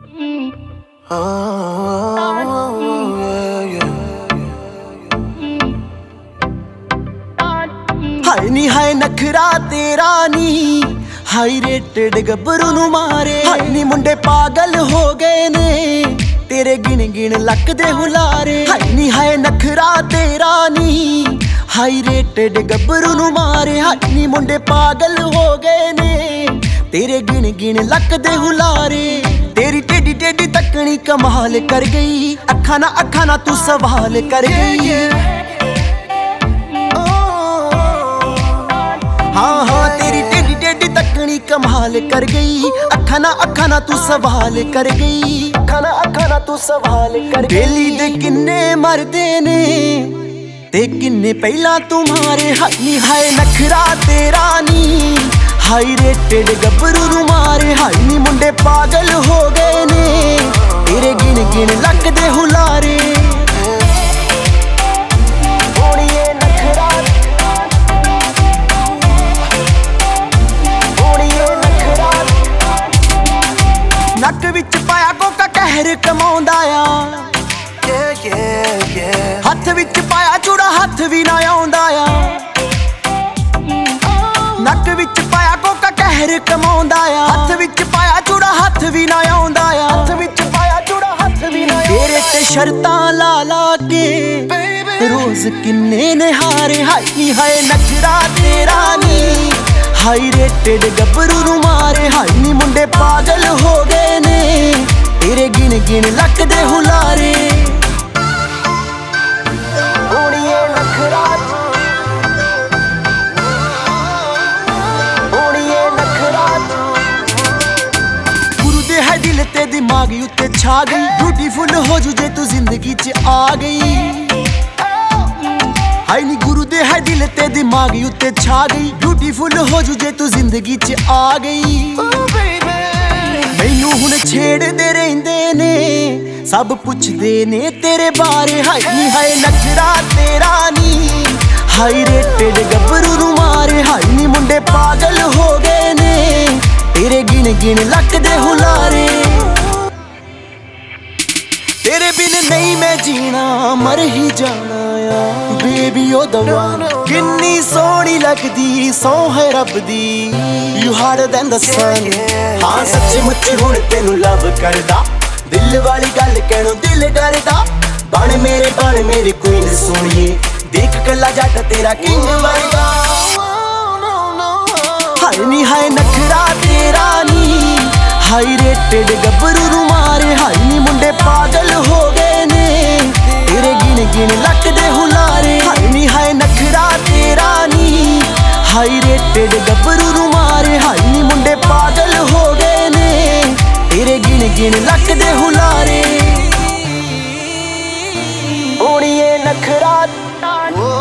हाय नी हाय नखरा तेरा नी high rated गब्बरू नू मारे। हाय नी मुंडे पागल हो गए ने तेरे गिन गिन लक दे हुलारे। हाय नी हाय नखरा तेरा नी हाई रेटेड गब्बरू नू मारे। हाय नी मुंडे पागल हो गए ने तेरे गिन गिन लक दे हुलारे। तेरी टेडी टेडी तकनी कमाल कर गई, अखा ना तू सवाल कर गई। हाँ हाँ तेरी टेडी टेडी तकनी कमाल कर गई, अखा ना तू सवाल कर गई। अखा ना तू सवाल कर गई। बेली दे किन्ने मरदे ने ते किन्ने पहला तुम्हारे। हाय नी हाय नखरा तेरा नी हाई रेटेड गब्बरू नू मारे। हाय नी मुंडे पागल हो गए ने तेरे गिन गिन लक दे हुलारे। नक विच पाया कोका कहर कमाउंदा आ, हथ विच पाया चूड़ा हथ भी ना आउंदा आ। नक विच पाया कोका कहर कमाउंदा आ, हथ विच पाया चूड़ा हथ भी ना आउंदा आ। हथ विच पाया चूड़ा हथ भी ना तेरे ते शर्तां ला ला के रोज किन्ने ने हारे। हाय नी हाय नखरा तेरा नी हाई रेटेड गब्बरू नू मारे। हाय नी मुंडे पागल हो गए ने तेरे गिन गिन लक दे हुलारे। गुरु दे है दिल ते दिमाग उत्ते छा गई, ब्यूटीफुल हो जू जे तू जिंदगी च आ गई। हाय नी गुरु दे है दिल ते दिमाग उत्ते छा गई, ब्यूटीफुल हो जू जे तू जिंदगी च आ गई। मैनू हुण छेड़दे रहिंदे ने सब पुछदे ने तेरे बारे। हाय नी हाय नखरा तेरा नी हाई रेटेड गब्बरू नू मारे। हाय नी मुंडे पागल हो गए ने तेरे गिन गिन लक दे हुलारे। तेरे बिन नहीं मैं जीना मर ही जाना आ बेबी ओ दवा। किन्नी सोहनी लगदी सौ है रब दी, you harder than the sun. हाँ सच्ची मुच्ची हुण तेनू लव करदा, दिल वाली गल कहणों दिल डरदा। बन मेरे क्वीन सोहणीए, देख कला जट तेरा किंग वर्गा। हाय नी हाय नखरा तेरा नी हाई रेटेड गब्बरू नू मारे। हाय नी मुंडे पागल हो गए ने तेरे गिन गिन लक दे हुलारे। हाय नी हाय नखरा तेरा नी हाई रेटेड गब्बरू नू मारे। हाय नी मुंडे पागल हो गए ने तेरे गिन गिन लक दे हुलारे। ओणीए नखरा